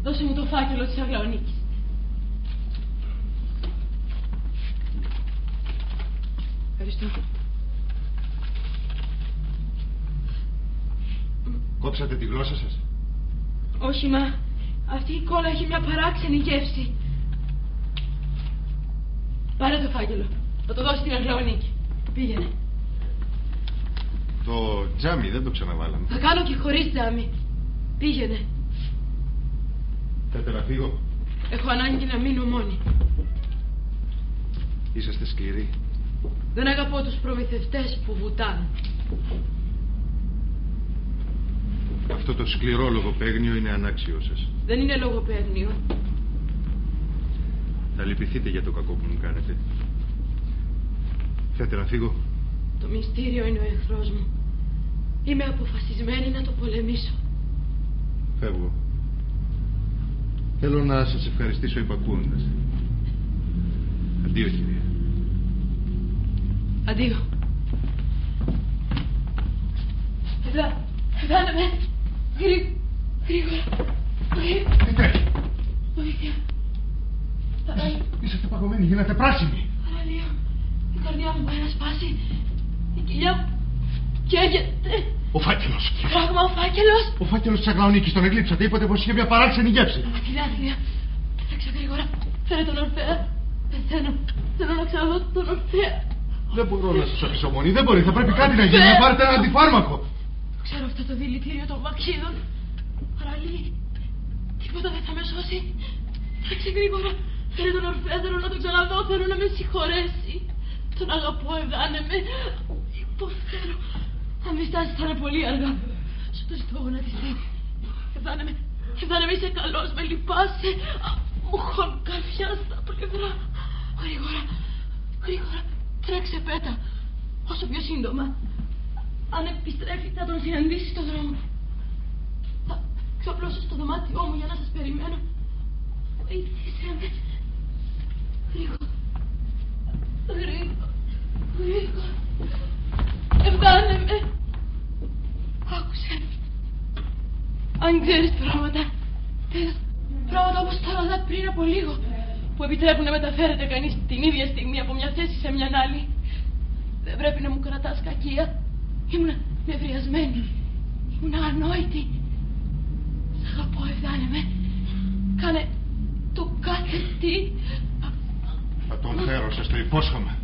Δώσε μου το φάκελο της Αγλαονίκης. Ευχαριστώ. Κόψατε τη γλώσσα σας? Όχι, μα αυτή η κόλλα έχει μια παράξενη γεύση. Πάρε το φάκελο. Θα το δώσει στην Αγλαονίκη. Πήγαινε. Το τζάμι δεν το ξαναβάλαμε. Θα κάνω και χωρίς τζάμι. Πήγαινε. Θέλετε να φύγω? Έχω ανάγκη να μείνω μόνη. Είσαστε σκληροί. Δεν αγαπώ τους προμηθευτές που βουτάνε. Αυτό το σκληρό λογοπαίγνιο είναι ανάξιο σας. Δεν είναι λογοπαίγνιο. Θα λυπηθείτε για το κακό που μου κάνετε. Θέλετε να φύγω? Το μυστήριο είναι ο εχθρός μου. Είμαι αποφασισμένη να το πολεμήσω. Φεύγω. Θέλω να σας ευχαριστήσω υπακούοντας. Αντίο, κυρία. Αντίο. Εδάνε με. Γρήγορα. Τι τρέχει? Βοήθεια. Είσαστε παγωμένοι, γίνατε πράσινοι. Παραλία. Η καρδιά μου πάει να σπάσει. Η κοιλιά μου καίγεται. Ο φάκελος. Πράγμα, ο φάκελος. Ο φάκελος της Αγλαονίκης, τον εγλείψατε. Είπατε πως είχε μια παράξενη γεύση. Αχιλιά. Τρέξε γρήγορα. Φέρε τον Ορφέα. Θέλω να ξαναδώ τον Ορφέα. Δεν μπορώ να σας αφήσω μόνη. Δεν μπορεί. Θα πρέπει κάτι να γίνει. Να πάρετε ένα αντιφάρμακο. Ξέρω αυτό το δηλητήριο των βαξίδων. Παραλία. Τίποτα δεν θα με σώσει. Τρέξε γρήγορα. Φέρε τον Ορφέα. Θέλω να τον ξαναδώ. Θέλω να με συγχωρέσει. Τον αγαπώ. Εδάνε με. Υποφέρω. Αν μη στάσεις θα είναι πολύ αργά. Σου το ζητώ γονατιστή. Εδάνε με, είσαι καλός, με λυπάσαι. Μου χώνουν καρδιά στα πλευρά. Γρήγορα. Τρέξε πέτα. Όσο πιο σύντομα. Αν επιστρέφει θα τον συναντήσει στον δρόμο. Θα ξαπλώσω στο δωμάτιό μου για να σας περιμένω. Βοήθησε με. Γρήγορα. Εδάνε με. Άκουσε. Αν ξέρεις πράγματα όπως τα ροδά πριν από λίγο, που επιτρέπουν να μεταφέρεται κανείς την ίδια στιγμή από μια θέση σε μια άλλη, δεν πρέπει να μου κρατάς κακία. Ήμουν νευριασμένη. Ήμουν ανόητη. Σ' αγαπώ, Εδάνε με. Κάνε το κάθε τι. Θα τον φέρω, σας το υπόσχομαι.